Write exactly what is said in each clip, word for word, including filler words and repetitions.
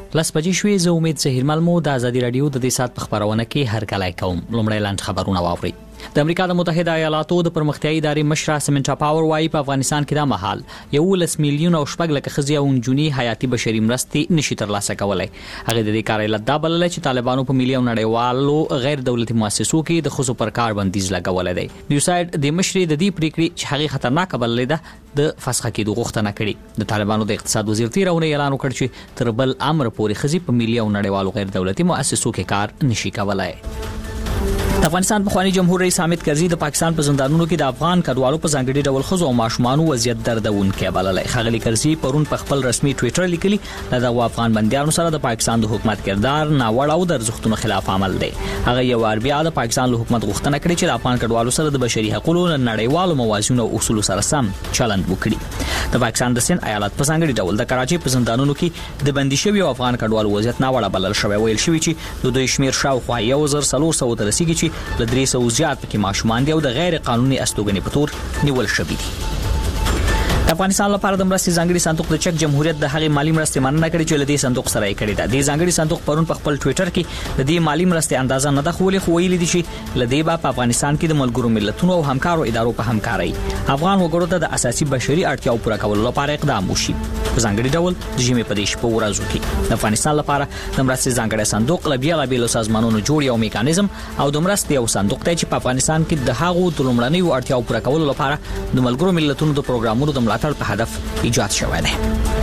لس بجې شوې. زه امید زهیرمل مو د ازادي رادیو د دې سات په خبرونه کې هرکلی کوم. لومړی لاندې خبرونه واورئ. د امریکا د متحده ایالاتو د پرمختیایي ادارې مشره سمنټا پاور وايي په افغانستان کې د مهال یولس میلیون او شپږ لک ښځې او نجونې حیاتي بشري مرستې نشي ترلاسه کولای. هغه د دې کار علت دا بلله چې طالبانو په ملي او نړیوالو غیر دولتي مؤسسو کې د ښځو پر کار بندیز لګولی دی. نیوسایډ د مشرې د دې پریکړې چې هغه خطرناکه بللې ده د فسخه کېدو غوښتنه کړې. د طالبانو د اقتصاد وزیر تیر اونۍ اعلان وکړ چې تر بل امر پورې ښځې په ملي او نړیوالو غیر دولتي مؤسسو کې کار نشي کولای. د افغانستان پخوانی جمهور رئیس حامد کرزي د پاکستان په زندانونو کې د افغان کډوالو په ځانګړي ډول ښځو او ماشومانو وضعیت دردونکی بللی. ښاغلي کرزي پرون په خپل رسمي ټویټر لیکلي د دغو افغان بندیانو سره د پاکستان د حکومت کردار ناوړه او د ارزښتونو خلاف عمل دی. هغه یو وار بیا د پاکستان له حکومت غوښتنه کړې چې د افغان کډوالو سره د بشري حقوقو نړیوالو موازینو او اصولو سره سم چلند وکړي. د پاکستان د سند ایالت په ځانګړي ډول د کراچۍ په زندانونو کې د بندي شوي افغان کډوالو وضعیت ناوړه بلل شوی. ویل شوی چې د دوی شمیر شاوخوا یو زر څلور سوه ته رسیږي چې له درې سوه زیات پکې ماشومان دي او د غیر قانوني استوګنې په تور نیول شوي دي. د افغانستان لپاره د مرستې ځانګړي صندوق د چک جمهوریت د هغې مالی مرستې مننه کړې چې له دې صندوق سره یې کړې ده. د ځانګړي صندوق پرون په خپل ټویټر کې د دې مالی مرستې اندازه نه ده ښوولې، خو ویلي دي چې له دې به په افغانستان کې د ملګرو ملتونو او همکارو ادارو په همکارۍ افغان وګړو ته د اساسي بشري اړتیاو پوره کولو لپاره اقدام وشي. په ځانګړي ډول د ژمي په دې شپو ورځو کې د افغانستان لپاره د مرستې ځانګړي صندوق له بېلابېلو سازمانونو جوړ یو میکانیزم او د مرستې یو صندوق دی چې په افغانستان کې د هغو د لومړنیو اړتیاو پوره کولو لپاره د ملګرو ملتونو د پروګرامونو د ملاتړ په هدف ایجاد شوی دی.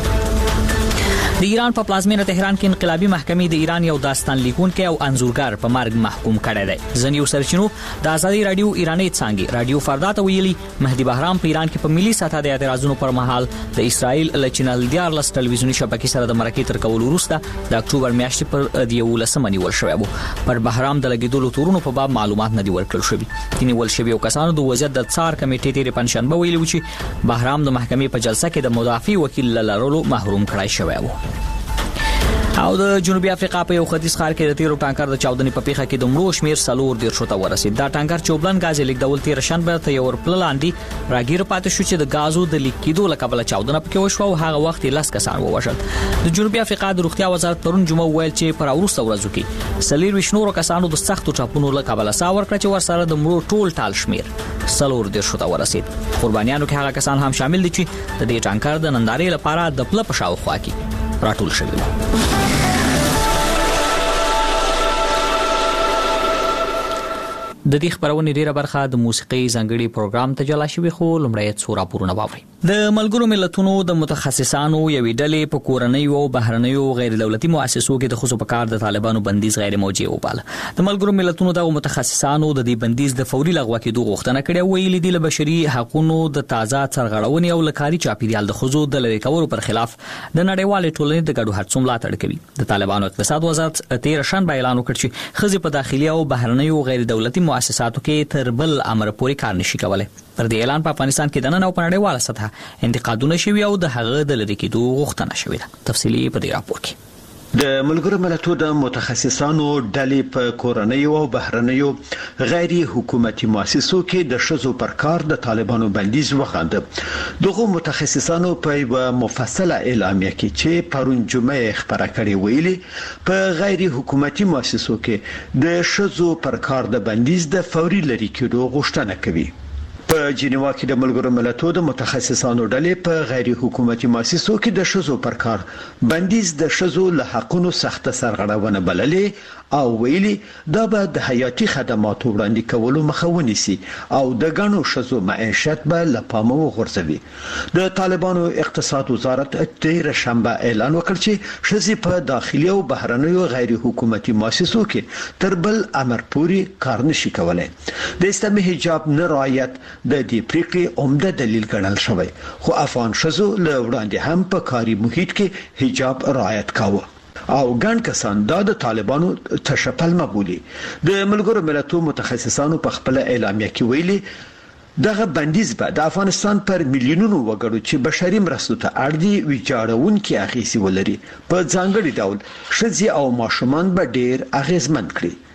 د ایران په پلازمینه تهران کې انقلابي محکمې د ایران یو داستان لیکونکی او انځورګر په مرګ محکوم کړی دی. ځینې سرچینو د ازادي رادیو ایراني څانګې رادیو فردا ته ویلي مهدي بهرام په ایران کې په ملي سطح د اعتراضونو پر مهال د اسرائیل له چینل دیارلس ټلویزیوني شبکې سره د مرکې تر کولو وروسته د اکتوبر میاشتې پر یولسمه نیول شوی و. پر بهرام د لګیدلو تورونو په باب معلومات نه دي ورکړل شوي. د نیول شویو کسانو د وضعیت د څار کمیټې تېرې پنجشنبه ویلي و چې بهرام د محکمې په جلسه کې د مدافع وکیل له لرلو محروم کړای شوی و. او د جنوبي افریقا په یو ختیځ ښار کې د تیرو ټانکر د چاودنې په پیښه کې د مړو شمیر څلور دېرشو ته ورسېد. دا ټانکر چې اوبلن غاز یې لیږدول تېره شنبه ته یو ورپله لاندې راګیر پاتې شو چې د غازو د لیک کېدو له کبله چاودنه پکې وشوه او هغه وخت یې لس کسان ووژل. د جنوبي افریقا د روغتیا وزارت پرون جمعه وویل چې پر وروسته ورځو کې څلېرویشت نورو کسانو د سختو ټاپونو له کبله ساه ورکړه چې ورسره د مړو ټول ټال شمیر څلور دېرشو ته ورسېد. قربانیانو کې هغه کسان هم شامل دي چې د دې ټانکر د نندارې لپاره د پله په شاوخوا کې راټول شوي وو. د دې خبرونې ډیره برخه د موسیقي ځانګړي پروګرام ته جلا شوی، خو لومړی څو راپورونه واورئ. د ملګرو ملتونو د متخصصانو یوې ډلې په کورنیو او بهرنیو غیر دولتي مؤسسو کې د ښځو په کار د طالبانو بندیز غیر موجه وباله. د ملګرو ملتونو د متخصصانو د دې بندیز د فوري لغوه کېدو غوښتنه کړې، ویلي دي له بشري حقوقو د تازه سرغړونې او لکاري چاپیریال د ښځو د لری کولو پر خلاف د نړیوالې ټولنې د ګډو هڅو ملاتړ کوي. د طالبانو اقتصاد وزارت تیر شنبه اعلان وکړ چې ښځې په داخلي او بهرنیو غیر دولتي مؤسساتو کې تر بل امر پورې کار نشي کولای. پر دې اعلان په افغانستان کې د نن او په نړیواله سطح انتقادونه شوي او د هغه د لری کېدو غوښتنه شوې ده. تفصیلي په دې راپور کې. د ملګرو ملتونو د متخصصانو ډلې په کورنیو او بهرنیو غیر حکومتي مؤسسو کې د ښځو پر کار د طالبانو بندیز وغانده. دغه متخصصانو په یو مفصله اعلامیه کې چې پرون جمعه خبره کړې ویلي په غیر حکومتي مؤسسو کې د ښځو پر کار د بندیز د فوري لری کېدو غوښتنه کوي. په جنیوا کې د ملګرو ملتونو د متخصصانو ډلې په غیر حکومتي مؤسسو کې د ښځو پر کار بندیز د ښځو له حقونو سخته سرغړونه بللې او ویلي دا به د حیاتي خدماتو وړاندې کولو مخه ونیسي او د ګڼو ښځو معیشت به له پامه وغورځوي. د طالبانو اقتصاد وزارت تیر شنبه اعلان وکړ چې ښځې په داخلي او بهرنیو غیر حکومتي مؤسسو کې تر بل امر پورې کار نشي کولای. د اسلامي حجاب نه رعایت د دې پریکړې عمده دلیل ګڼل شوی، خو افغان ښځو له وړاندې هم په کاري محیط کې حجاب رعایت کاوه او ګڼ کسان دا د طالبانو تشپلمه بولي. د ملګرو ملتونو متخصصانو په خپل اعلامیه کې ویلي دغه بندیز به د افغانستان پر میلیونونو وګړو چې بشري مرستو ته اړ دي ویجاړونکي اغیزې ولري. په ځانګړي ډول ښځې او ماشومان به ډېر اغیزمن کړي.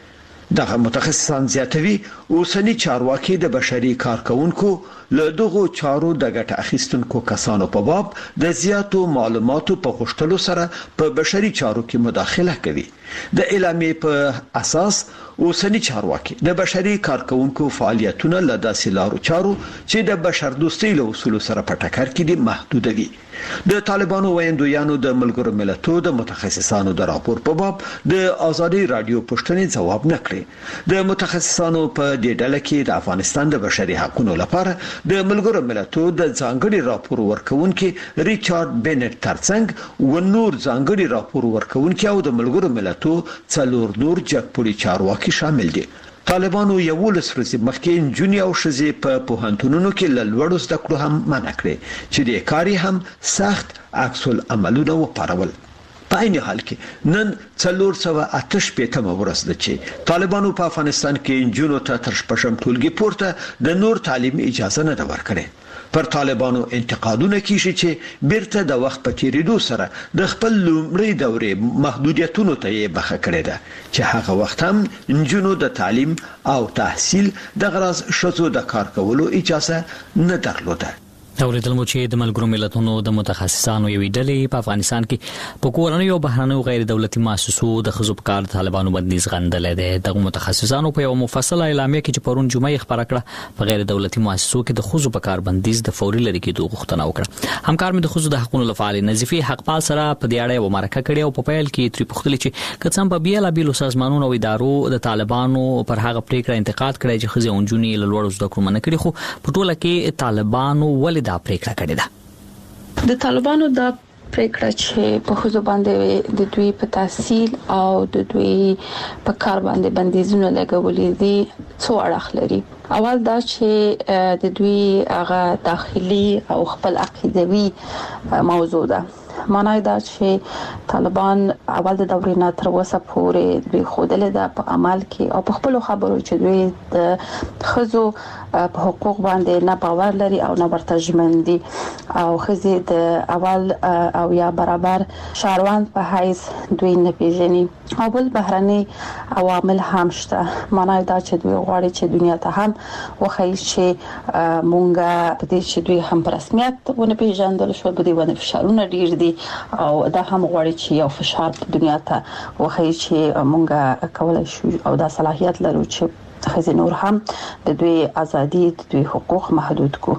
دغه متخصصان زیاتوي اوسنی چارواکي د بشري کارکونکو له دغو چارو د ګټه اخیستونکو کسانو په باب د زیاتو معلوماتو په غوښتلو سره په بشري چارو کې مداخله کوي. د اعلامیې په اساس اوسنی چارواکي د بشري کارکونکو فعالیتونه له داسې لارو چارو چې د بشردوستۍ له اصولو سره په ټکر کې دي محدودوي. د طالبانو ویندویانو د ملګرو ملتونو د متخصصانو د راپور په باب د ازادي رادیو پښتنې ځواب نکړي. د متخصصانو په دې ډله کې د افغانستان د بشري حقوقو لپاره د ملګرو ملتونو د ځانګړي راپور ورکونکي ریچارډ بینټ ترڅنګ و نور ځانګړي راپور ورکونکي او د ملګرو ملتونو څلور نور جګپوړي چارواکي شامل دي. طالبانو یولس ورځې مخکې نجونې او ښځې په پوهنتونونو کې له لوړو زده کړو هم منع کړې چې د کاري هم سخت عکس العملونه وپارول. په عین حال کې نن څلور سوه اته شپېتمه ورځ ده چې طالبانو په افغانستان کې نجونو ته تر شپږم ټولګي پورته د نور تعلیم اجازه نه ده ورکړې. پر طالبانو انتقادونه کیږي چې بیرته د وخت په تیریدو سره د خپل لومړی دورې محدودیتونو ته یې بخښه کړې ده چې هغه وخت هم نجونو د تعلیم او تحصیل د غرض شذو د کار کولو اجازه نه درلوده. اوریدل مو چې د ملګرو ملتونو د متخصصانو یوې ډلې په افغانستان کې په کورنیو او بهرنیو غیر دولتي مؤسسو د ښځو په کار طالبانو بندیز غندلی دی. دغه متخصصانو په یو مفصله اعلامیه کې چې پرون جمعه یې خپاره کړه په غیر دولتي مؤسسو کې د ښځو په کار بندیز د فوري لرې کېدو غوښتنه وکړه. همکار مې د ښځو د حقوقو لپاره نظیفي حقپال سره په دې اړه یو مرکه کړې او په پیل کې ترې پوښتلې چې که څه هم په بیلابیلو سازمانونو او ادارو د طالبانو پر هغه پریکړه انتقاد کړی چې ښځې او نجونې له لوړو زده کړو منع کړي، خو په ټوله کې طالبانو ولې دا پریکړه کړې ده؟ د طالبانو دا پریکړه چې په ښځو باندې د دوی په تحصیل او د دوی په کار باندې بندیزونه لګولې دي څو اړخ لري. اول دا چې د دوی هغه داخلي او خپل عقیدوي موضوع ده. معنی دا چې طالبان اول د دورې نه تر اوسه پورې دوی خوده ده په عمل کې او په خپل خبرو چې دوی د ښځو په حقوق باندې نه باور لري او نه ورته ژمن دي او ښځې د اول او یا برابر شهروند په حیث دوی نه پیژني. او بل بهرني عوامل هم شته. معنی دا چې دوی غواړي چې دنیا ته هم وښایي چې مونږ په دې چې دوی هم په رسمیت ونه پیژندل شو، په دې باندې فشارونه ډیر دي او دا هم غواړي چې یو فشار په دنیا ته وښایي چې مونږ کولای شو او دا صلاحیت لرو چې ښځې نور هم د دوی ازادي د دوی حقوق محدود کو.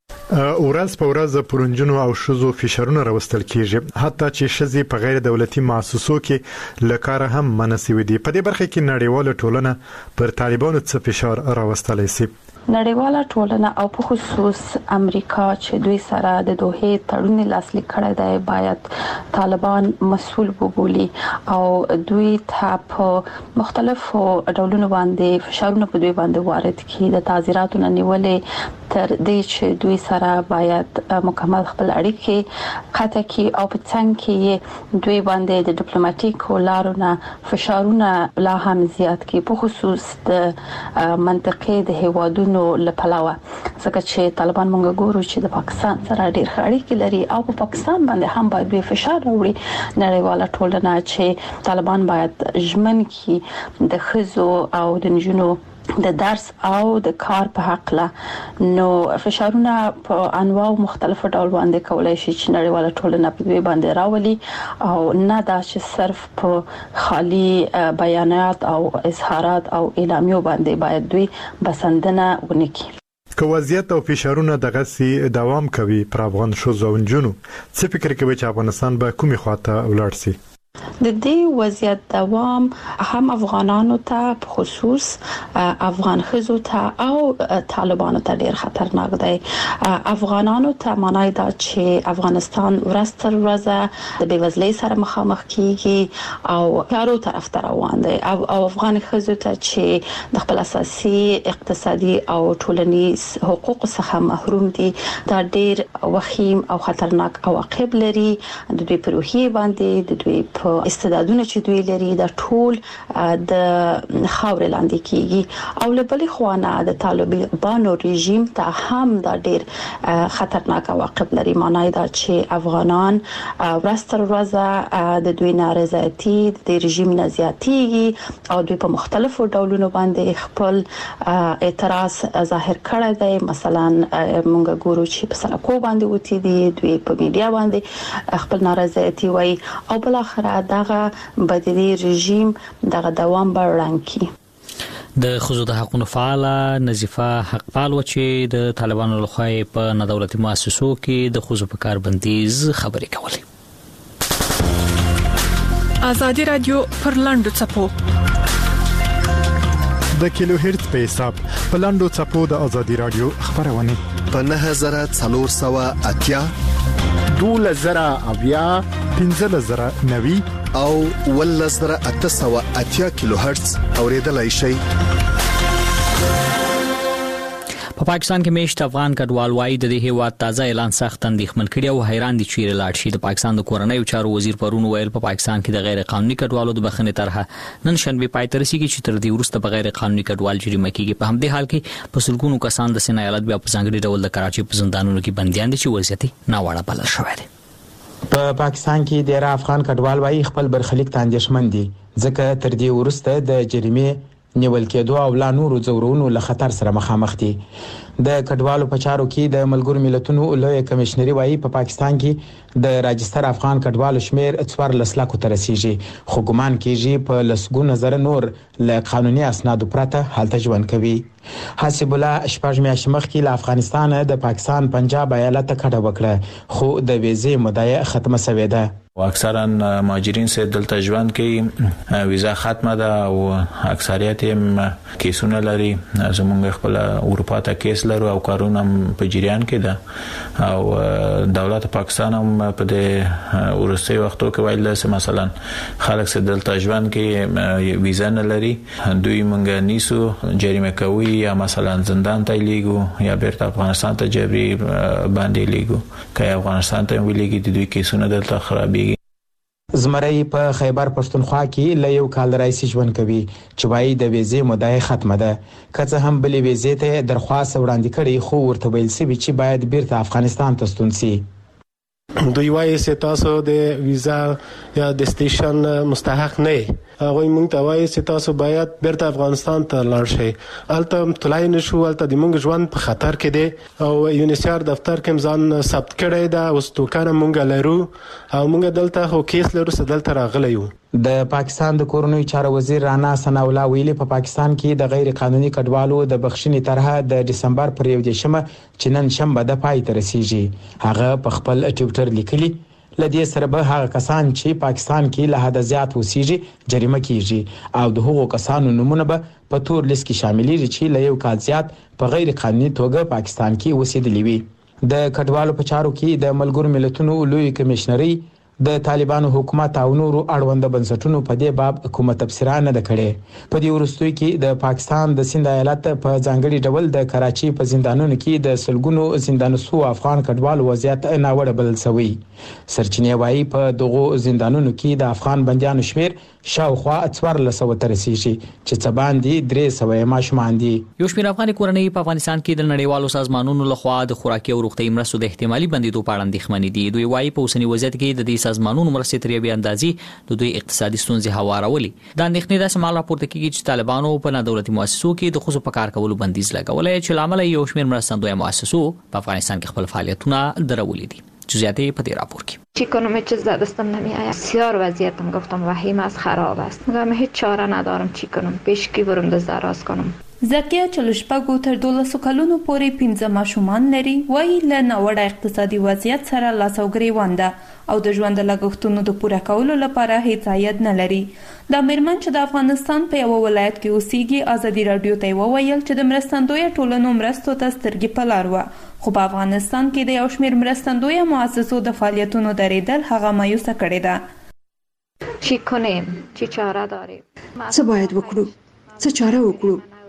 ورځ په ورځ پرونجنو او شذو فشارونه راوستل کیږي، حتی چې شذې په غیر دولتي مؤسسو کې لکاره هم منسوي دي. په دې برخه کې نړیواله ټولنه پر طالبانو څه فشار راوستلی سي؟ نړیواله ټولنه او په خصوص امریکا چې دوی سره د دوحې تړون لاسلیک کړی دی باید طالبان مسؤل وبولي او دوی ته په مختلفو ډولونو باندې فشارونه په دوی باندې وارد کړي. د تعزیراتو نیولې تر دې چې دوی سره باید مکمل خپل اړیکې قطع کړي او په څنګ کې دوی باندې د ډیپلوماټیکو لارو نه فشارونه لا هم زیات کړي، په خصوص د منطقې د هیوادونو نو لپلاوه. ځکه چې طالبان مونږ ګورو چې د پاکستان سره ډیر اړیکې لري او په پاکستان باندې هم باید به فشار راوړي. نړیواله ټولنه چې طالبان باید ژمن کړي د ښځو او د نجونو د درس او د کار په حق له نو فشارونه په انواع مختلف ډول باندې کولای شي چې نړیواله ټولنه په دوی باندې راولي او نه دا چې صرف په خالی بیانات او اظهارات او اعلامیو باندې باید دوی بسندنه ونکړي. که وضعیت او فشارونه دغه سي دوام کوي پر افغان شوزو ونجونو، څه فکر کوي چې افغانستان به کومې خواته ولاړ سي؟ د دې وضعیت دوام هم افغانانو ته په خصوص افغان ښځو ته او طالبانو ته ډیر خطرناک دی. افغانانو ته معنی دا چې افغانستان ورځ تر ورځې د بېوزلۍ سره مخامخ کیږي او کارو طرف ته روان دی او افغان ښځو ته چې د خپل اساسي اقتصادي او ټولنیز حقوق څخه محروم دي دا ډیر وخیم او خطرناک عواقب لري. د دوی په روحیه باندې، د دوی په استعدادونه چې دوی لري د ټول د خاور لاندې کیږي او له بل خوا نه د طالبانو رژیم ته هم دا ډیر خطرناک عواقب لري. معنی دا چې افغانان ورستر ورځ د دوی نارضایتي د رژیم نه زیاتېږي او دوی په مختلفو ډولونو باندې خپل اعتراض ظاهر کړی دی. مثلا مونږ ګورو چې په سرکو باندې وتی دي، دوی په میډیا باندې خپل نارضایتي وایي او بل اخر دغه بدلی رژیم دغه دوام برړنکی. د خزو د حقوقو فعال نظیفه حقپال و چې د طالبانو لخوا په ندولتي مؤسسو کې د خزو په کار بندیز خبرې کولې. آزادي رادیو پر لاندو چپو د کیلو هرتز په حساب په لاندو چپو د آزادي رادیو خبرونه په نه هزار څلور سوه اتیا دوله زره اویا پنځه زره نوي او ول زره اته سوه اتیا کیلو هرتز اوریدلای شي. په پاکستان کې میشت افغان کډوال وایي د دې هیواد تازه اعلان سخت اندېښمن کړي او حیران دي چې لاړ شي. د پاکستان د کورنۍ چارو وزیر پرون ویل په پاکستان کې د غیر قانوني کډوالو د بخښنې طرحه نن شنبه پای ته رسیدي چې تر دې وروسته په غیر قانوني کډوال جریمه کیږي. په همدې حال کې په سلګونو کسان د سینا ایالت بیا په ځانګړي ډول د کراچي په زندانونو کې بنديان دي چې وضعیت ناوړه بلل شوی دی. په پاکستان کې ډیر افغان کډوال وایي خپل برخلیک ته اندېښمن دي ځکه تر دې وروسته د جریمې نیول کېدو او لا نورو ځورونو له خطر سره مخامخ دي. د کډوالو په چارو کې د ملګرو ملتونو لوی کمشنري وایي په پاکستان کې د راجستر افغان کډوالو شمیر څوارلس لکو ته رسیږي، خو ګمان کېږي په لسګونه زره نور له قانوني اسنادو پرته هلته ژوند کوي. حسب الله شپږ میاشتې مخکې له افغانستان د پاکستان پنجاب ایالت ته کډه وکړه خو د ویزې مدعا ختمه شوې ده. اکثرا مهاجرین سره دلته ژوند کوي، ویزا ختمه ده او اکثریت هم کیسونه لري. زمونږ خپل اروپا ته کیس لرو او کارونه هم په جریان کې ده او دولت پاکستان هم په دې ورسته وختو کې ویل چې مثلا خلک سره دلته ژوند کوي ویزا نه لري، دوی مونږ نیسو جریمه کوي یا مثلا زندان ته لیږو یا بیرته افغانستان ته جبري باندې لیږو که افغانستان ته ویلېږي د دوی کیسونه دلته خرابي. زمری په خیبر پښتونخوا کې له یو کال راځي ژوند کوي چې وايي د ویزې مدعا ختمه ده، که څه هم بلې ویزې ته درخواست وړاندې کړي خو ورته ویل شوی چې باید بیرته افغانستان ته ستون شي. دوی وایي چې تاسو د ویزا یا د سټیشن مستحق نه یې، هغوی موږ ته وایي چې تاسو باید بیرته افغانستان ته لاړ شئ. هلته تلای نشو، هلته د موږ ژوند په خطر کې دی او یونیسیار دفتر کې ځان ثبت کړی ده، اوس توکانه موږ لرو او موږ دلته خو کیس لرو چې دلته راغلی یو. د پاکستان د کورنۍ چارو وزیر رانا ثنا الله ویلي په پاکستان کې د غیر قانوني کډوالو د بخښنې طرحه د دسمبر پر یو دیشمه چې نن شنبه د پای ته رسیږي. هغه په خپل ټویټر لیکلي لدې سره به هغه کسان چې پاکستان کې له حد زیات اوسېږي جریمه کیږي او د هغو کسانو نمونه به په تور لیست کې شاملېږي چې له یو کال زیات په غیر قانوني توګه پاکستان کې اوسېدلي وي. د کډوالو په چارو کې د ملګرو ملتونو لوی کمشنري د طالبانو حکومت او نورو اړوند بنسټونو په دې باب کومه تبصره نه ده کړې. په دې وروستیو کې د پاکستان د سند ایالت په ځانګړي ډول د کراچي په زندانونو کې د سلګونو زندانسو افغان کډوالو وضعیت ناوړه بلل شوی. سرچینې وایي په دغو زندانونو کې د افغان بندیانو شمیر شاوخوا څوارلس سوه ته رسیږي چې څه باندې درې سوه ماشومان دي. یو شمېر افغاني کورنۍ په افغانستان کې د نړیوالو سازمانونو لخوا د خوراکي او روغتیايي مرستو د احتمالي بندیدو په اړه اندېښمنې دي. دوی وایي په اوسني وضعیت کې د دې سازمانونو مرستې تر یوې اندازې د دوی اقتصادي ستونزې هوارولي. دا اندېښنې داسې مهال راپورته کېږي چې طالبانو په نادولتي مؤسسو کې د ښځو په کار کولو بندیز لګولی چې له امله یو شمېر مرستندویه مؤسسو په افغانستان کې خپل فعالیتونه درولي دي. جزئیات په دې راپور کې. چی کنم چیز دستم نمیآید. بسیار وضعیتم گفتم وحیم است، خراب است. میگم هیچ چاره ندارم، چی کنم؟ پیش کی برم دست دراز کنم. زکیه چلشپګو تر دولسو کلونو پورې پنځه ماشومان لري، وایي له ناوړه اقتصادي وضعیت سره لاس او ګریوان ده او د ژوند لګښتونو د پوره کولو لپاره هیڅ عاید نه لري. دا میرمن چې د افغانستان په یو ولایت کې اوسېږي ازادي راډیو ته وویل چې د مرستندویه ټولنو مرستو ته سترګې په لار وه، خو په افغانستان کې د یو شمېر مرستندویه مؤسسو د فعالیتونو درېدل هغه مایوسه کړې ده. چی کنیم؟ چی چاره داریم؟ څه باید وکړو؟ څه چاره وکړو؟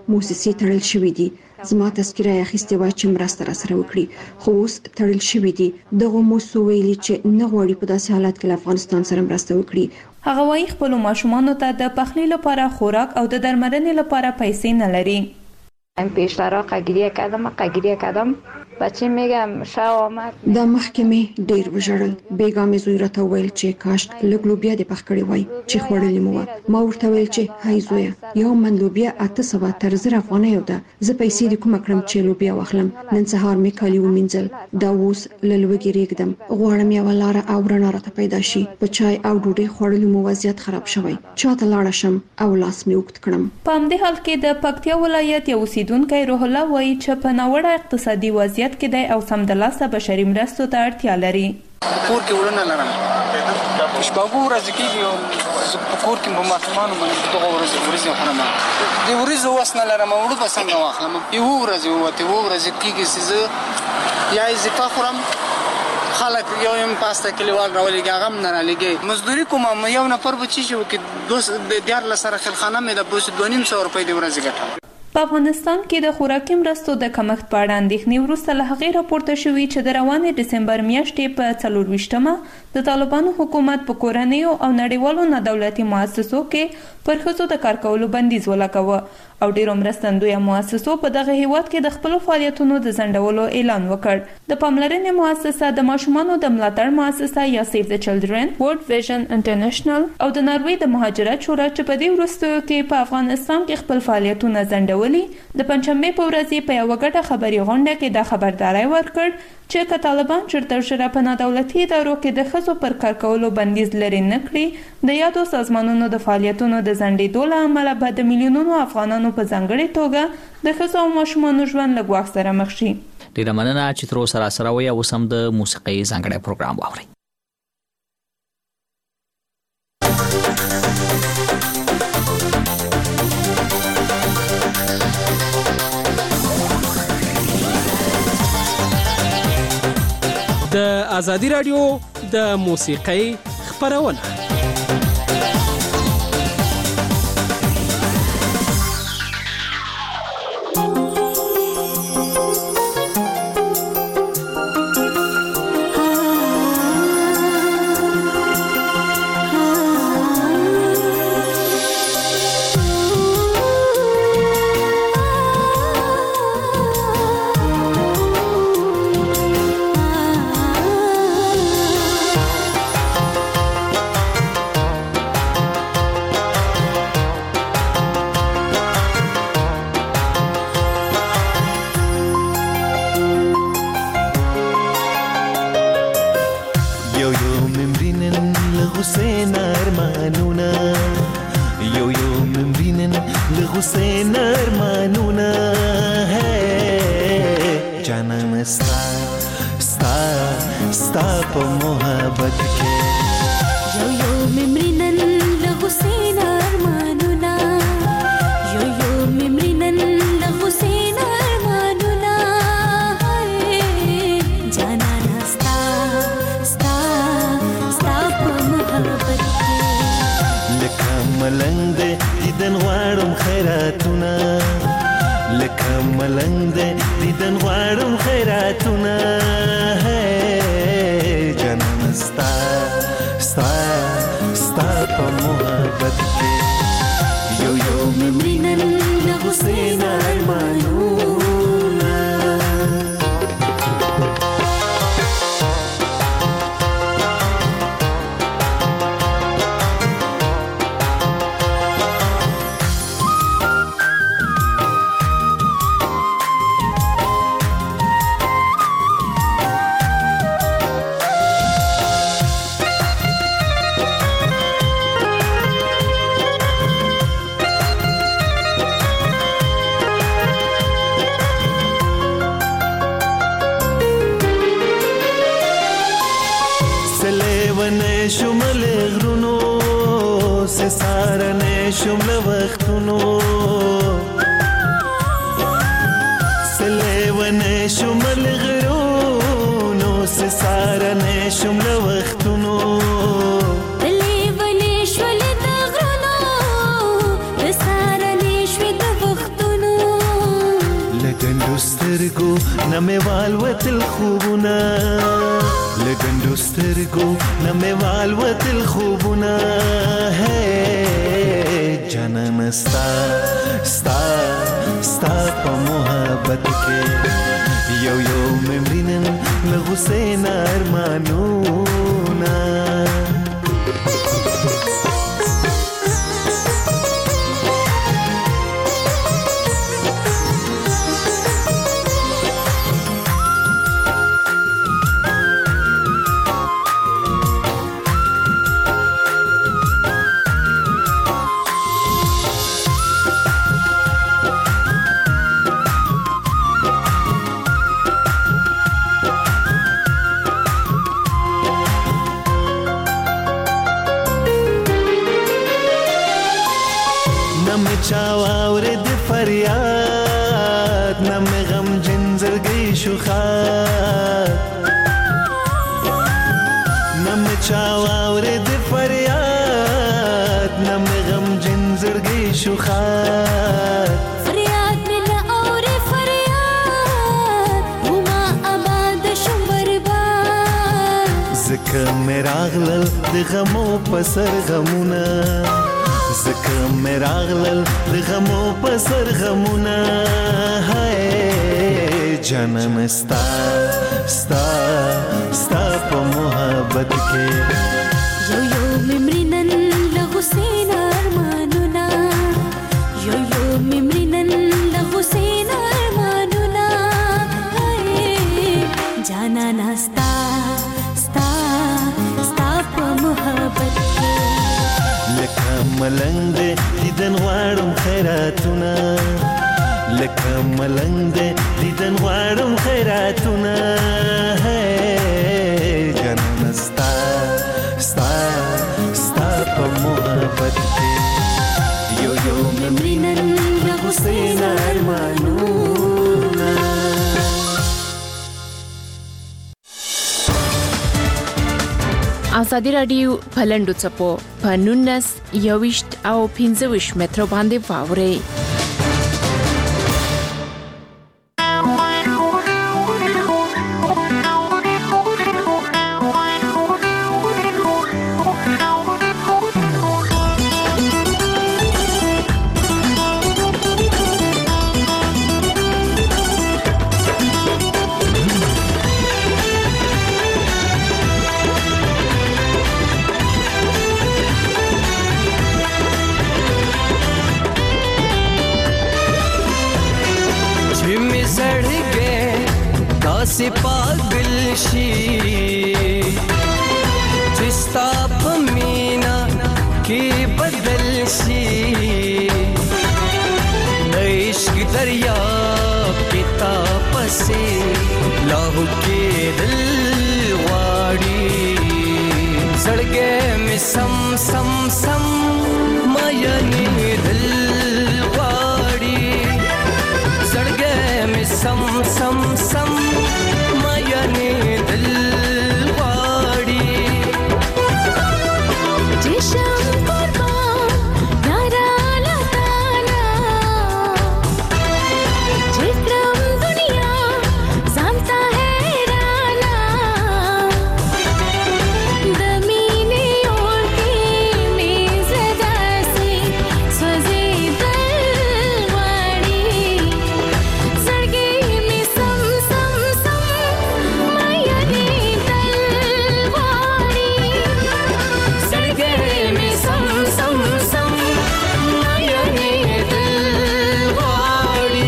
موسسې تړل شوې دي. زما تذکره یې اخیستې وه چې مرسته راسره وکړي، خو اوس تړل شوې دي. دغو موسسو ویلي چې نه غواړي په داسې حالت کې له افغانستان سره مرسته وکړي. هغه وايي خپلو ماشومانو ته د پخلي لپاره خوراک او د درملنې لپاره پیسې نه لري. این پیشترها قگیریه کردم قگیریه کردم بچه میگم شاو آمد دا مخکمه ډیر وژړل. بیګا مې زوی راته وویل چې کاش لږ لوبیا دې پخ کړې وای چې خوړلې مو وه. ما ورته ویل چې هاي زویه یو من لوبیا اته سوه تر زر افغانیو ده، زه پیسې دې کومه کړم چې لوبیا واخلم. نن سهار مې کالي ومینځل، دا اوس له لوږې ریږدم. غواړم یوه لاره او رڼا راته پیدا شي. په چای او ډوډۍ خوړلو مو وضعیت خراب شوی، چاته لاړه شم او لاس مې اوږد کړم. په همدې حال کې د پکتیا ولایت یو اوسیدونکی روح الله وایي چې په ناوړه اقتصادي وضعیت کې دی او سمدلاسه بشري مرستو ته اړتیا لري. کور کې ورنه لرم شپږ ورځې کېږي په کور کې په ماشومانو باندې دغه ورځې ورځې خورم. د ورځو وس نه لرم وړو به څنګه واخلم. یو ورځې وته یو ورځې کېږي چې زه یا یې زکا خورم خلک یو یم پاسته کلیوال راولېږي هغه هم نه رالېږي. مزدوري کوم یو نفر به چې شي کې دیارلس سره خلخانه مې د بوس دوه نیم سوه روپۍ د ورځې ګټم. په افغانستان کې د خوراکي مرستو د کمښت په اړه اندېښنې وروسته له هغې راپورته شوي چې د روانې ډسمبر میاشتې په څلورویشتمه د طالبانو حکومت په کورنیو او نړیوالو نادولتي مؤسسو کې پر ښځو د کار کولو بندیز ولګاوه او ډیرو مرستندویه مؤسسو په دغه هیواد کې د خپلو فعالیتونو د ځنډولو اعلان وکړ. د پاملرنې مؤسسه د ماشومانو د ملاتړ مؤسسه یا سیف د چلډرن، ورلد ویژن انټرنیشنل او د ناروې د مهاجرت شورا چې په دې وروستیو کې په افغانستان کې خپل فعالیتونه ځنډولي، د پنځشنبې په ورځ په یوه ګډه خبري غونډه کې دا خبرداری ورکړ چې که طالبان چیرته ژره په نادولتي ادارو کې د ښځو پر کار کولو بندیز لرې نه کړي، د یادو سازمانونو د فعالیتونو د ځنډېدو له امله به د میلیونونو افغانانو په ځانګړې توګه د ښځو او ماشومانو ژوند له ګواښ سره مخ شي. ډیره مننه چې تر اوسه راسره وئ. اوس هم د موسیقۍ ځانګړی پروګرام واورئ. د ازادي رادیو د موسیقۍ خپرونه. لګندو سترګو نموال وتل خوبونه لګندو سترګو نموال وتل خوبونه هي جنن ستا ستا ستا په محبت کې یو یو ممرینن لغسین ارمانونا چاوره د فریاد نم غم جنزرګي شوخات نم چاوره د فریاد نم غم جنزرګي شوخات فریاد مل اور فریاد وما آباد شو برباد زکه مراغلل د غمو پسر غمونه زکه مراغلل د غمو پسر غمونه هاي جنم ستا ستا ستا په محبت کې یو یو ممرینن لغسین ارمانونا یو یو ممرینن لغسین ارمانونا جانا ناستا ستا ستا په محبت کې لکه ملنګ دې دیدن غواړم خیراتونه لکه ملنګ دې دیدن غواړم خیراتونه جنم ستا ستا ستا په محبت کې یو یو ممرینن لغسین ارمانونه ازادي رادیو پلندو چپو پنونس یوشت او پنځوش متر باندې واوري से पागल शी जिस्ता पमीना के बदल शी इश्क दरिया पिता पसे लाहू के दिल वाड़ी सड़गे में सम सम सम मायने दिल वाड़ी सड़गे में सम सम सम मायने दिल वाड़ी जिशम कुर्बान यारा लताना जिक्रम दुनिया जानता है राना दमीने और की मेज जैसी स्वजे दलवाड़ी सड़गे में सम सम सम मायने दलवाड़ी सड़गे में सम सम सम मायने दलवाड़ी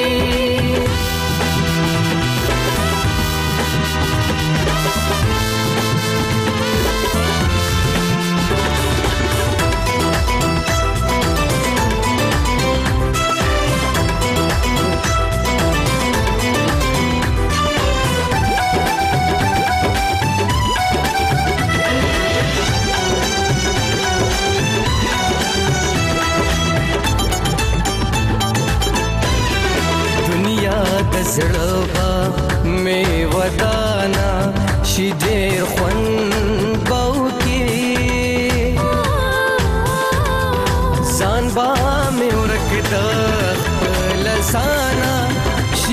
दुनिया दजड़बा में वदाना शिदेर खुन बाउकी जानबा में उरकदा लसाना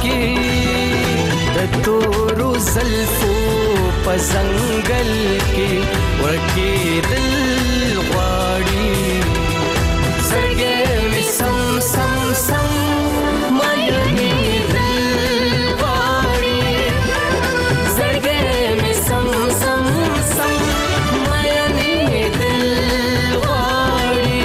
کې د تورو زلفو په ځنګل کې ورکېدل غواړي زړګی مې سم سم سم مینېدل غواړي زړګی مې سم سم سم مینېدل غواړي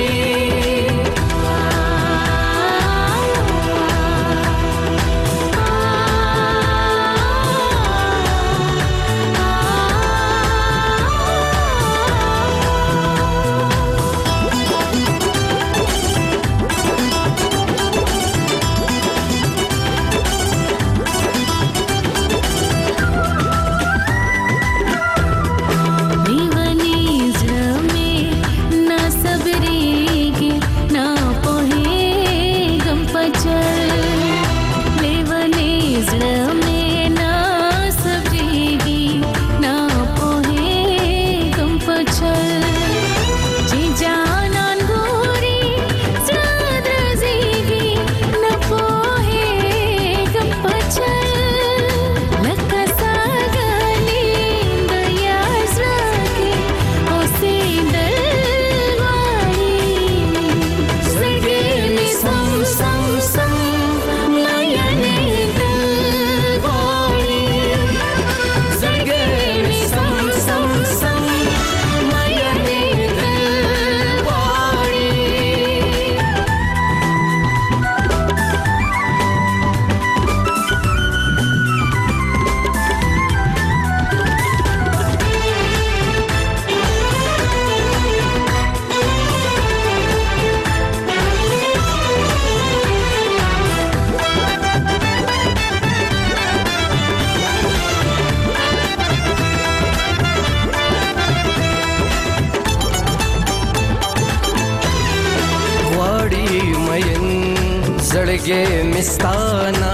زړګی مستانا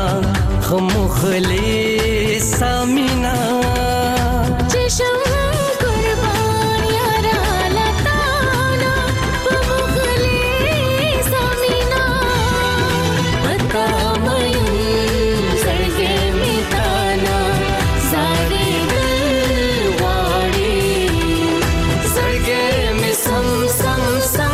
خمخلی سامینا چشم قربان یارا لتانا خمخلی سامینا پتا مین زړګی مستانا زړګی دل غواړي زړګی می سم سم سم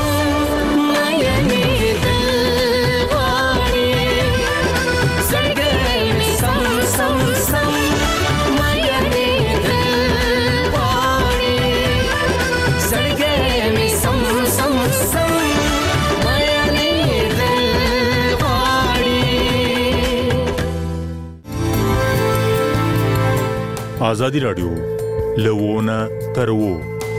آزادی راډیو لوونه ترو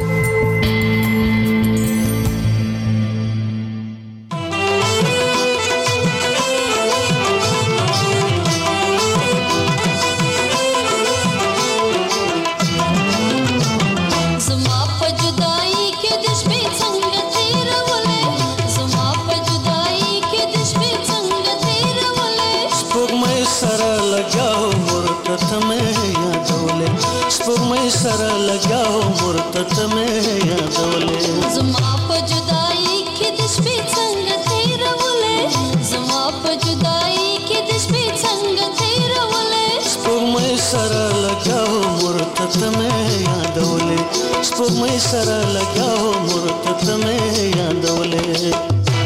سره لګاو مرتت مې یادولې زما په جدائی کې د شپې څنګه تیرولې زما په جدائی کې د شپې څنګه تیرولې سپوږمۍ سره لګاو مرتت مې یادولې سپوږمۍ سره لګاو مرتت مې یادولې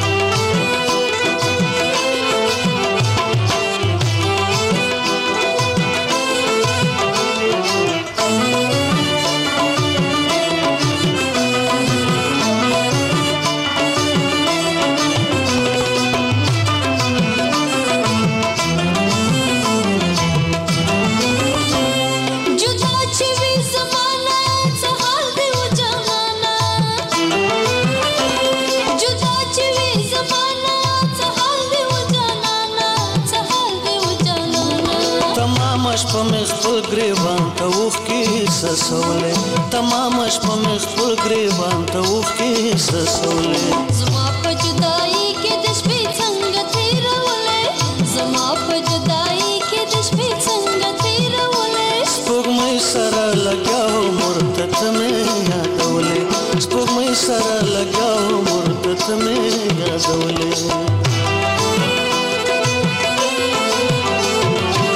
سسولې تمام شپه مې خپل ګریوان ته وښکې سسولې زما په جدائی کې د شپې څنګه تیرولې زما په جدائی کې د شپې څنګه تیرولې سپوږمۍ سره لګاو مرتت مې یادولې سپوږمۍ سره لګاو مرتت مې یادولې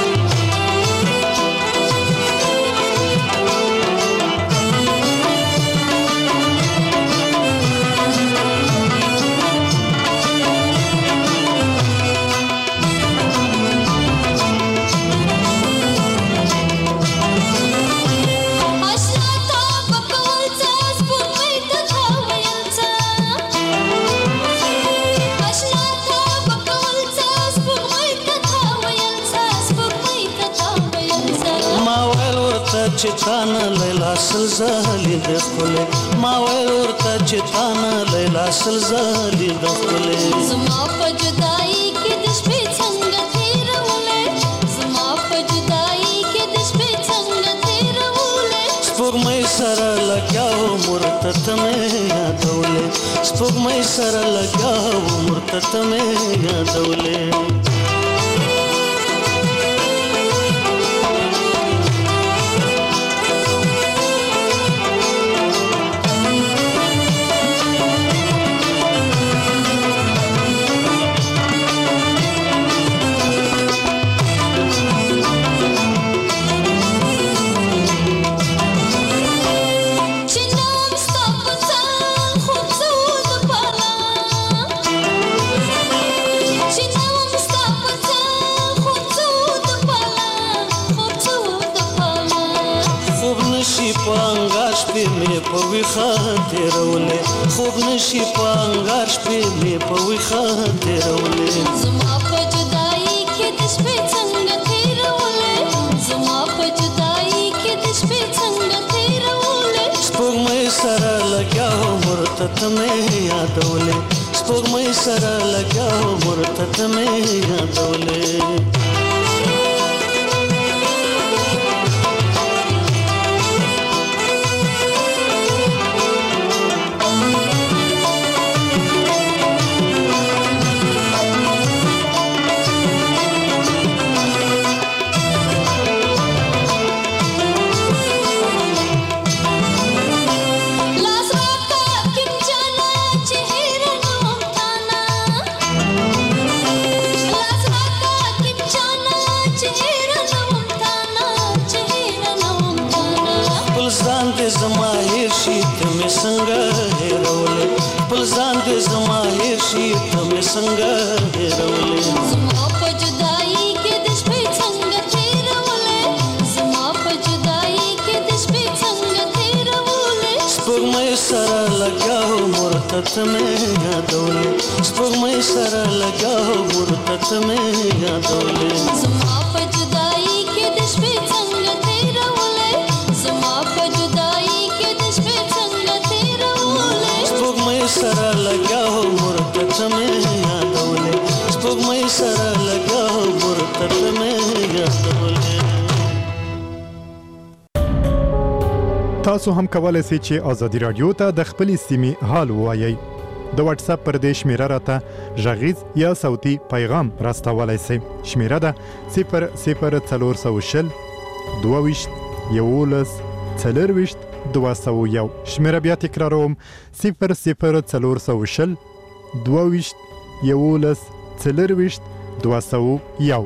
چې تانه لیلا سلزالي د خپل ما ویل ورته چې تانه لیلا سلزالي د خپل زما په جدائی کې د شپې څنګه تیرولې زما په جدائی کې د شپې څنګه تیرولې سپوږمۍ سره لګیاو مرته ته مې یادولې سپوږمۍ سره لګیاو مرته ته مې یادولې په ویخه تیرولې خوب نشي په انګار شپې مې په ویخه تیرولې زما په جدائی کې د شپې څنګه تیرولې زما په جدائی کې د شپې څنګه تیرولې سپوږمۍ سره لګیاو مرته ته مې یادولې سپوږمۍ سره لګیاو مرته ته مې یادولې زما په جدائی کې د شپې څنګه تیرولې زما په جدائی کې د شپې څنګه تیرولې سپوږمۍ سره لګیاو مرته ته مې یادولې سپوږمۍ سره لګیاو مرته ته مې یادولې زما په جدائی کې د شپې څنګه تیرولې زما په جدائی کې د شپې څنګه تیرولې سپوږمۍ سره لګیاو مرته ته مې یادولې سپوږمۍ سره لګیاو مرته ته مې یادولې تاسو هم کولای شئ چې ازادي رادیو ته د خپل سیمې حال ووایي د واتس اپ پر دې شمیره راته ژغیز یا صوتي پیغام راستولای شئ شمیره ده صفر صفر څلور سوه شل دوه ویشت یولس څلور ویشت دوه سوه یو شمیره بیا تکراروم صفر صفر څلور سوه شل دوه ویشت یولس څلور ویشت دوه سوه یو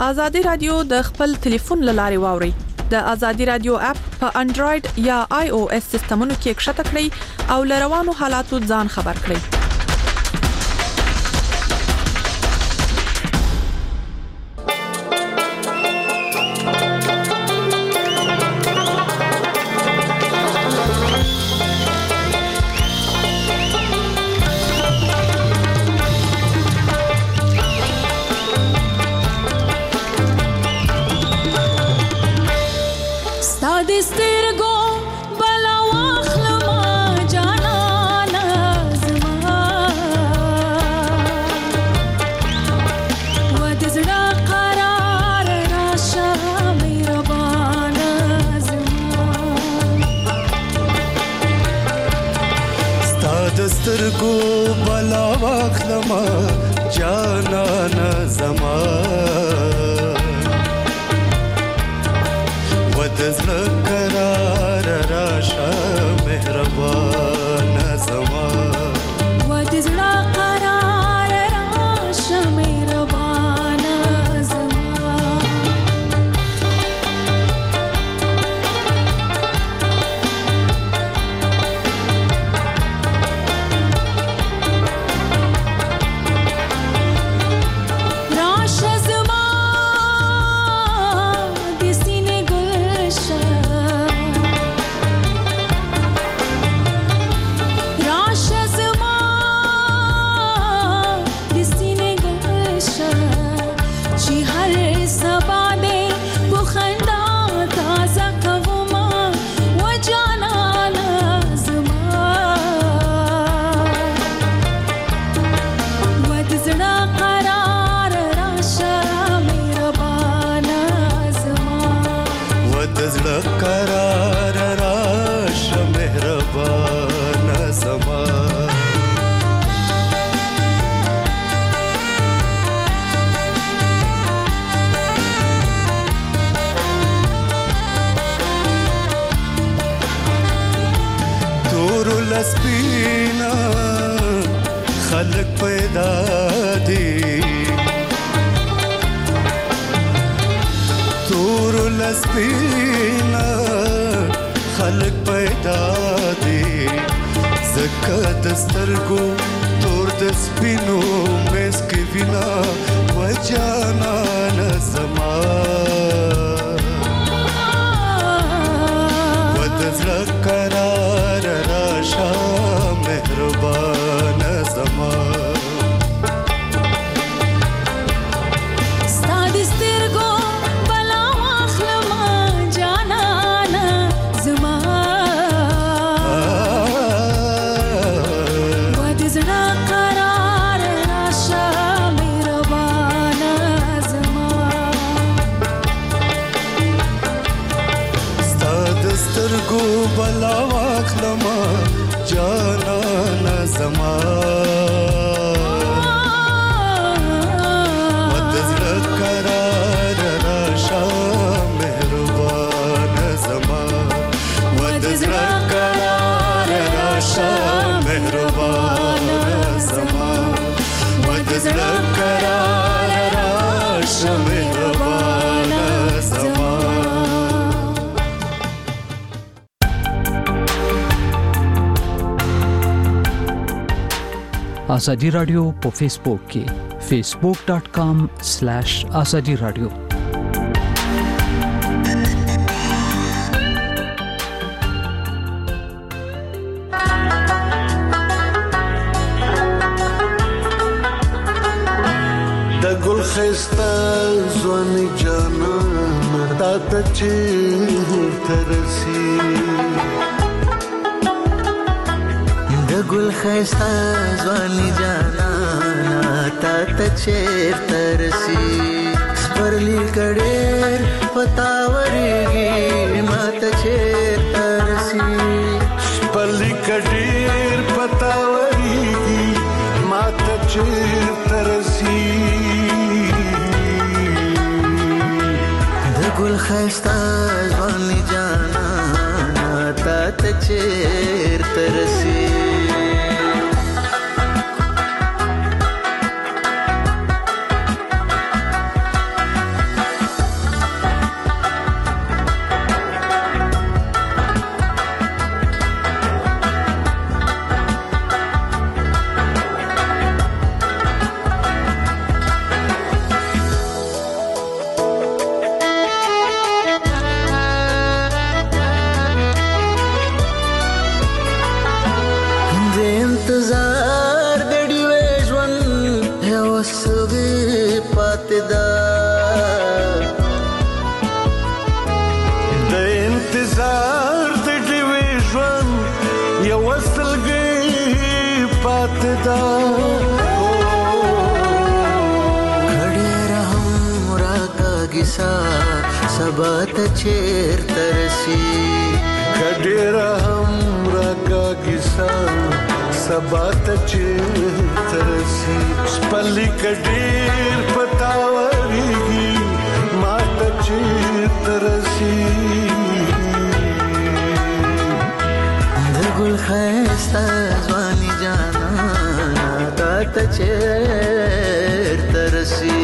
ازادي رادیو د خپل ټلیفون لاري واوري. د ازادي رادیو اپ په انډراید یا آی او اس سیستمونو کې کښته کړئ او لروانو حالاتو ځان خبر کړئ. سترګو بلا واخلم جانان زما ودزړه قرار راشه مهربان زما ودزړه قرار راشه مهربان زما سپینا خلق پیدا دی تور لسپینا خلق پیدا دی زکه دسترګو تور د سپینو مسک وینا وجانا نظما ودزړه قرار راشه مهربان زما ستاد سترګو بلا واخلم جانان زما ودزړه قرار راشه مهربان زما ستاد سترګو بلا واخلم جانان زما ودزړه قرار راشه مهربان زما ودزړه قرار راشه مهربان زما ودزړه قرار راشه مهربان زما آزادی رادیو په فیسبوک کې فیسبوک ډاٹ کام سلیش آزادی رادیو. د ګل خسته ځواني جانان تا ته چې ترسي ګل خستا ځواني جانانا تا ته چیرته رسي سپرلی کډېر پتاورېږي ما ته چیرته رسي سپرلی کډېر پتاورېږي ما ته چیرته رسي د ګل خستا ځواني جانانا تا ته چیرته رسي سبا ته چیرته رسي کډیر هم راکا کیسا سبا ته چیرته رسي سپلی کډیر پتاوريږي ما ته چیرته رسي د ګل خسته ځواني جانا تا ته چیرته رسي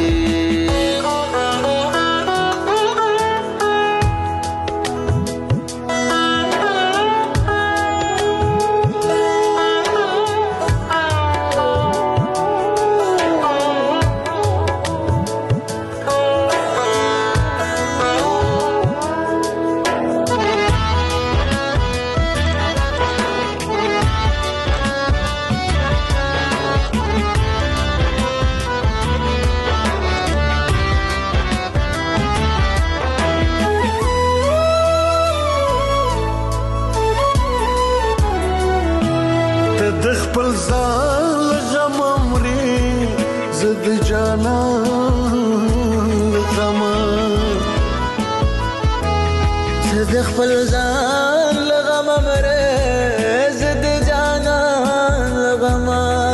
خپل ځان لغم مره زد جانان لغم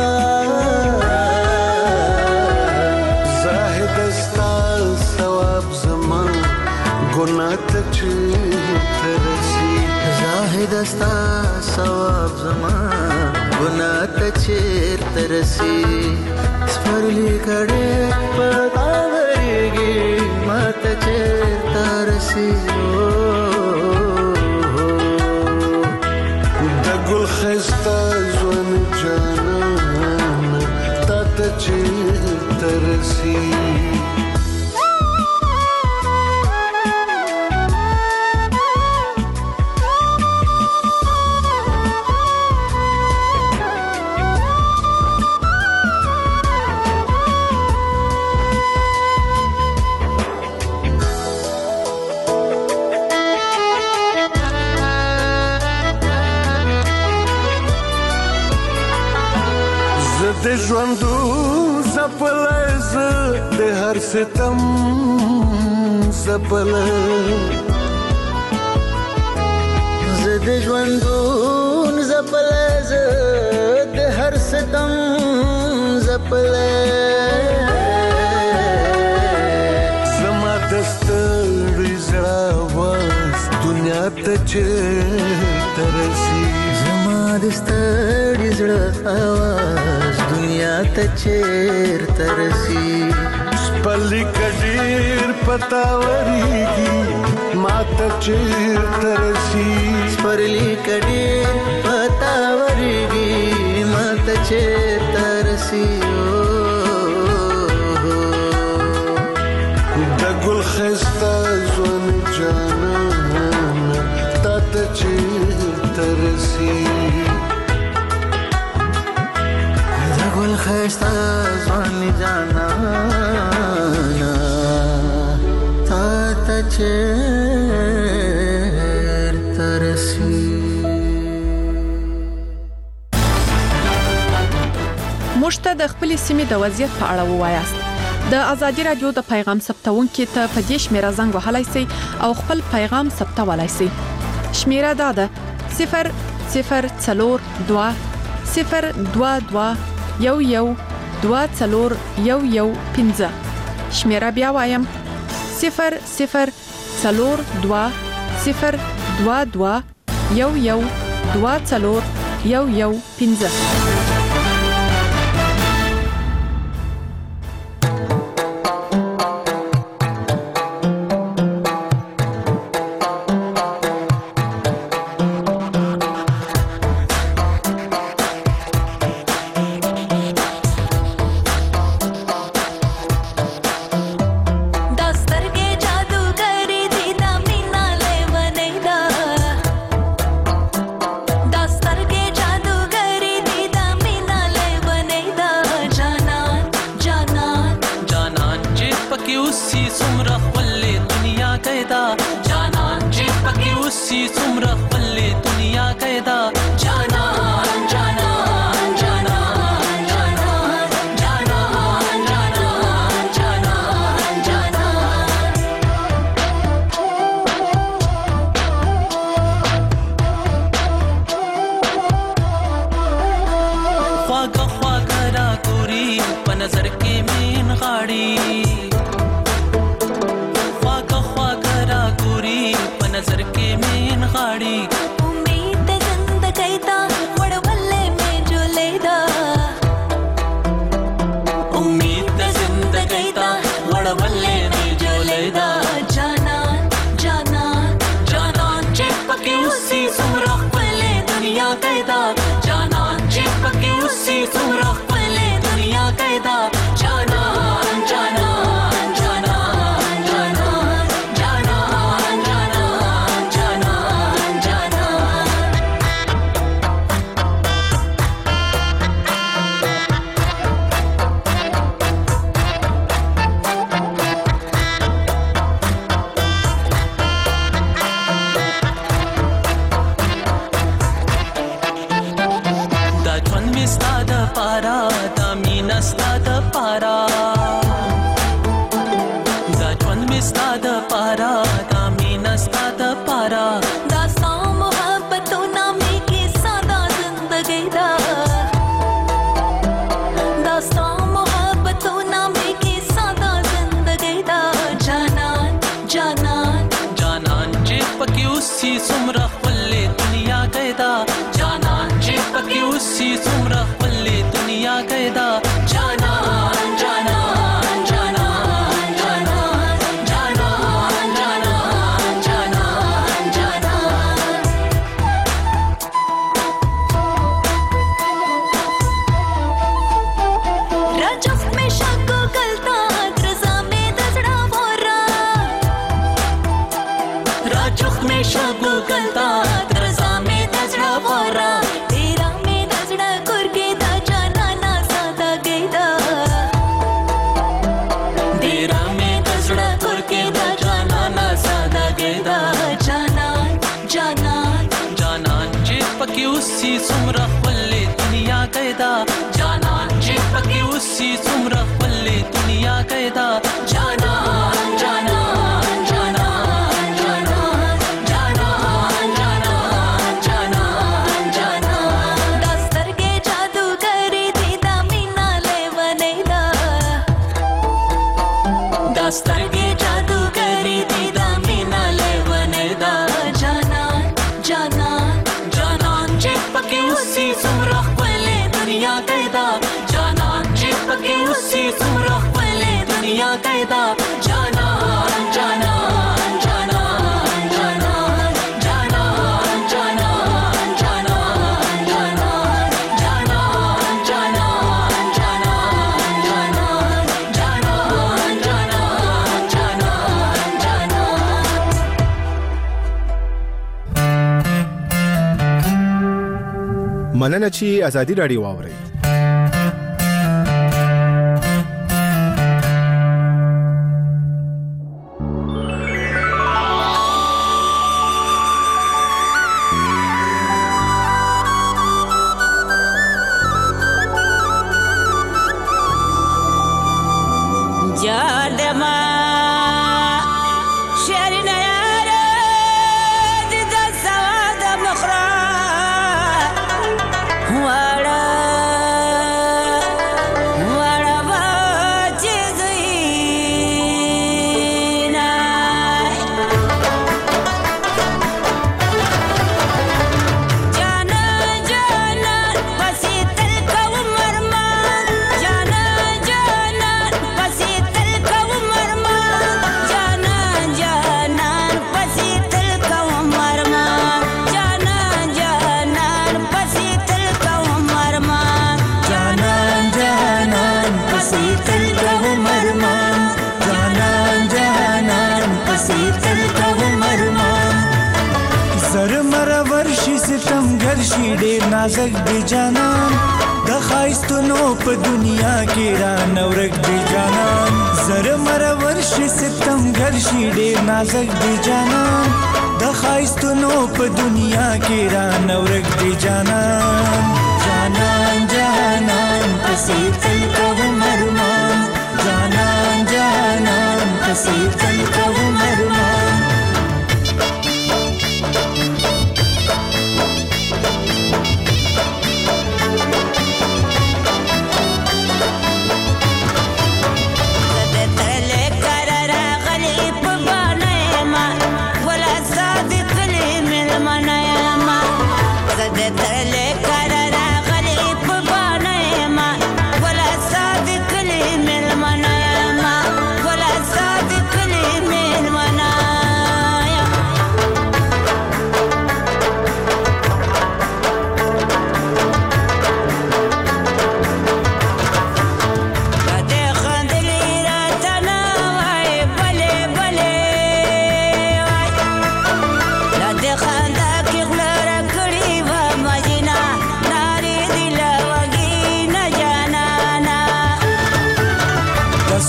زاهد استا ثواب زمان ګناه ته چرسي زاهد استا ثواب زمان ګناه ته چرسي سپرلی کړه پتاوريږي ماته چرسي ګل خسته ځوان جانان تا ته چیرته رسي د ژوندو زپلز د هر ستم زپل ز د ژوندو زپلز د هر ستم زپل زما دستړي زړه واس دنیا ته چیرته رسي زما دستړي زړه واس دنیا ته چیرته رسي سپلی کډیر پتاوريږي ما ته چیرته رسي سپلی کډیر پتاوريږي ما ته چیرته رسي د ګل خسته ځوان جانان تا ته چیرته رسي ګل خسته ځوان جانا تا ته چیرته رسي موږ ته د خپل سیمې د وضعیت په اړه ووایاست د ازادي رادیو د پیغام ثبتونکو ته په دې شمیره زنګ وهلای شئ او خپل پیغام ثبتولای شئ شمیره دا ده صفر صفر څلور دوه صفر دوه دوه یو یو دوه څلور یو یو پنځه شمیره بیا وایم صفر صفر څلور دوه صفر دوه دوه یو یو دوه څلور یو یو پنځه दुनिया कहदा जाना जाना जाना नजर के मीन गाड़ी ख्वागा ख्वागा रा गोरी प नजर के मीन गाड़ी उम्मीद जिंदगी दा वड़वल्ले में जो लेदा उम्मीद जिंदगी दा वड़वल्ले में जो लेदा जाना जाना जाना चिपके उसी सुरख पले दुनिया कैदा जाना चिपके उसी सुरख पले दुनिया कैदा जाना जाना जाना जाना जाना जाना जाना जाना da jon mi sta da para da mina sta da para da jon mi sta da para da mina sta da para दास्तां मोहब्बतों नामे की सादा जिंदगी दा दास्तां मोहब्बतों नामे की सादा जिंदगी दा जाना जाना जाना चिपके उसी सुमरा पल्ले दुनिया कैदा जाना चिपके उसी सुमरा पल्ले दुनिया कैदा जाना जाना जाना जाना जाना जाना जाना जाना रजफ में शक गलता रजा में दजड़ा वोरा राजुख में शगु गलता रजा में दजड़ा वोरा तेरा में दजड़ा कुरके दा जाना ना सादा गेदा तेरा में दजड़ा कुरके दा जाना ना सादा गेदा जाना जाना जाना चिपके उसी सुमरा पल्ले दुनिया कैदा जाना चिपके उसी सुमरा पल्ले दुनिया कैदा जाना जाना जाना जाना जाना जाना जाना जाना दस्तर के जादू करी दीदा मीना ले वनेदा दस्तर के जादू करी दीदा मीना ले वनेदा जाना जाना जाना चिपके उसी सुमरा पल्ले दुनिया कैदा जाना चिपके उसी सुमरा पल्ले दुनिया कैदा जाना जाना जाना जाना जाना जाना जाना जाना जाना जाना जाना जाना जाना जाना जाना जाना مننه چې ازادي رادیو واوري जादमा शरीना यार दिदा सवाद मखरा वाड़ा वाड़ा बाजे गईना जाना जाना बसी तल का उमरमा जाना जाना बसी तल का उमरमा जाना जाना बसी तल का उमरमा जाना जाना बसी तल का उमरमा जाना जाना बसी तल का उमरमा जाना जाना बसी तल का उमरमा सर मरा वर्षी सितम गर्शी ډیر نازک دی جانان د خایستونو په دنیا کې را نورک دی جانان زر مر ورشي ستم ګرشي ډیر نازک دی جانان د خایستونو په دنیا کې را نورک دی جانان جانان جانان پسې تل کوم ارمان جانان جانان پسې تل کوم ارمان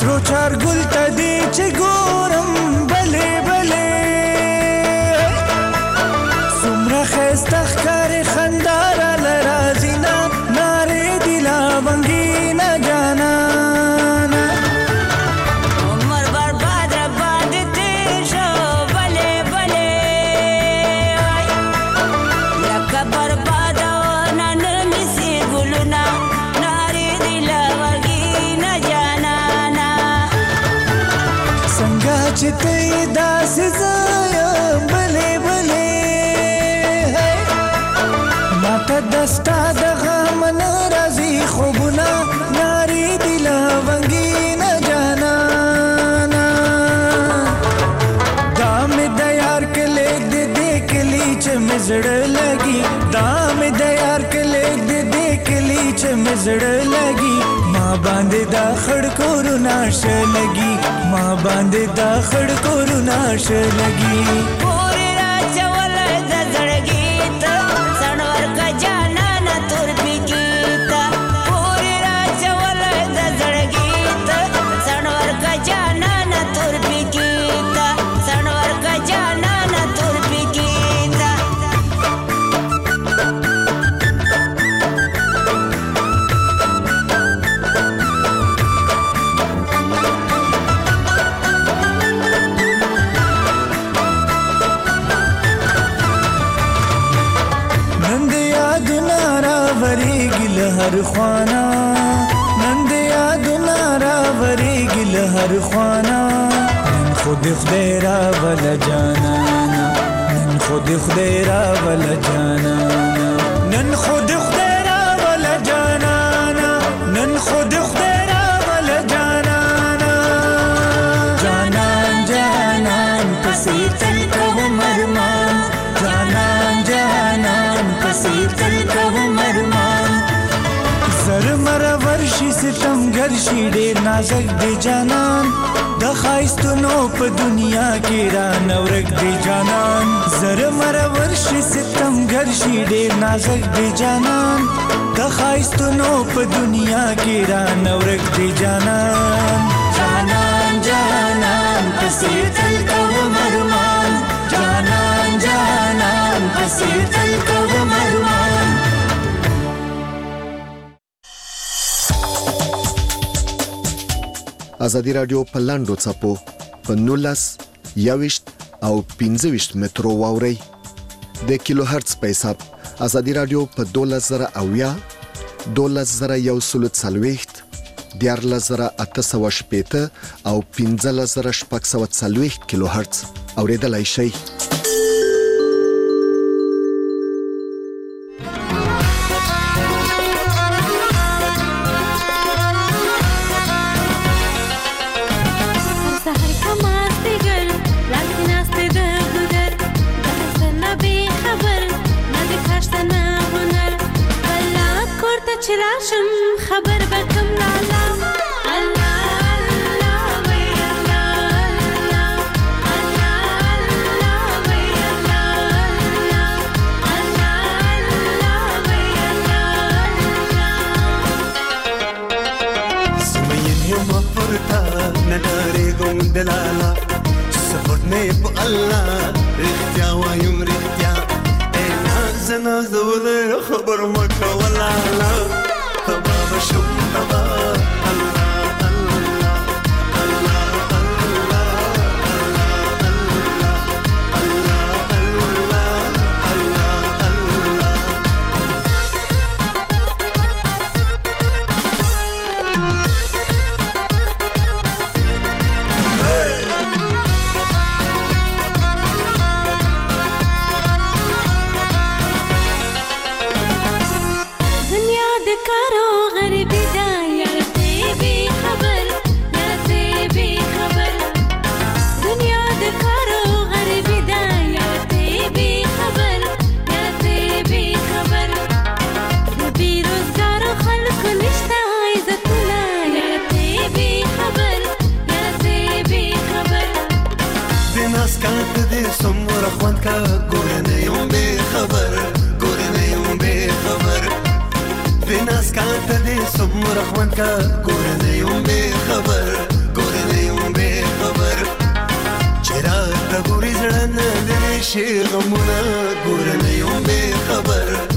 سرو چار ګل ته دې چې ګورم بلې بلې څومره ښایسته ښکارې خندا راله راځي نه نارې دي لا بنګینه جانانه عمر برباد را باندې تېر شو بلې بلې لکه برباد ونه نه نیسي ګلونه نارې دي لا بنګینه جانانه څنګه چې ته یې داسې زه یم بلې بلې ماته دستا د غم نه راځي خوبونه نارې دي له ونګینه جانانه دا مې د یار کلیک د دې کلی چې مې زړه لګي دا مې د یار کلیک د دې کلی چې مې زړه لګي ما باندې دا خړ کورونه شه لګي ما باندې دا خړ کورونه شه لګي پورې راچولی د زړګي ته څڼور که جانانه تور پیکي ته پورې راچولی د زړګي ته څڼور که جانانه تور پیکي ته څڼور که جانانه تور پیکي ته نن د یادونه راوریږي له هر خوانا نن د یادونه راوریږي له هر خوانا نن خو د خدای راوله جانانا نن خو د خدای راوله جانانا نن خو د خدای راوله جانانا نن خو د خدای راوله جانانا جانان جانان پسې تل کوم ارمان جانان جانان پسې تل کوم ارمان زر مره ورشي ستمګر شي ډېر نازک دی جانان د ښایستونو په دنیا کې را نورک دی جانان زر مره ورشي ستمګر شي ډېر نازک دی جانان د ښایستونو په دنیا کې را نورک دی جانان جانان جانان پسې تل کوم ارمان جانان جانان پسې تل کوم ارمان ازادي رادیو په لاندو چپو په نولس یوشت او پنځه ویشت مترو واوري د کیلو هرتز په حساب ازادي رادیو په دولس زره اویا دولس زره یو سلو څلوېښت دیارلس زره اته سوه شپېته او پنځلس زره شپږ سوه څلوېښت کیلو هرتز اوریدلای شئ چراشم خبر بکم لالا الله الله وی الله الله الله وی الله الله الله وی الله سمين يوم فرتا نداري قوم دلالا سفرني بالله رختيا ويوم رختيا زنا زودر خبر مكة ولا لا تباب شو تبا الله الله الله سمره خوند کا ګور نه یم به خبر چرا ته ګورې زړه نه دې شي غمونه ګور نه یم بې خبر